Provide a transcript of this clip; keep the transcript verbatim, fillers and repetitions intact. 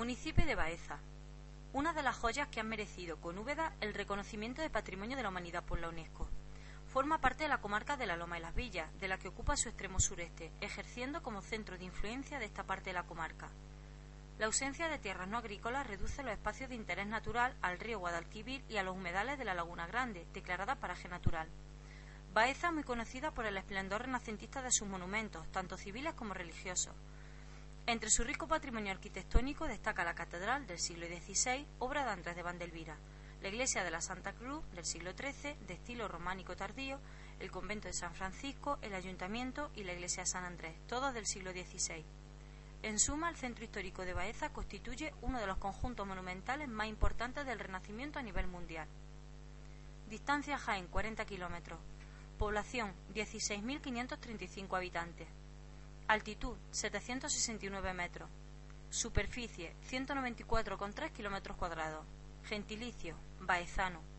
Municipio de Baeza. Una de las joyas que han merecido con Úbeda el reconocimiento de Patrimonio de la Humanidad por la UNESCO. Forma parte de la comarca de la Loma de las Villas, de la que ocupa su extremo sureste, ejerciendo como centro de influencia de esta parte de la comarca. La ausencia de tierras no agrícolas reduce los espacios de interés natural al río Guadalquivir y a los humedales de la Laguna Grande, declarada paraje natural. Baeza muy conocida por el esplendor renacentista de sus monumentos, tanto civiles como religiosos. Entre su rico patrimonio arquitectónico destaca la Catedral del siglo dieciséis, obra de Andrés de Vandelvira, la Iglesia de la Santa Cruz del siglo trece, de estilo románico tardío, el Convento de San Francisco, el Ayuntamiento y la Iglesia de San Andrés, todos del siglo dieciséis. En suma, el centro histórico de Baeza constituye uno de los conjuntos monumentales más importantes del Renacimiento a nivel mundial. Distancia Jaén, cuarenta kilómetros. Población, dieciséis mil quinientos treinta y cinco habitantes. Altitud, setecientos sesenta y nueve metros. Superficie, ciento noventa y cuatro coma tres kilómetros cuadrados. Gentilicio, baezano.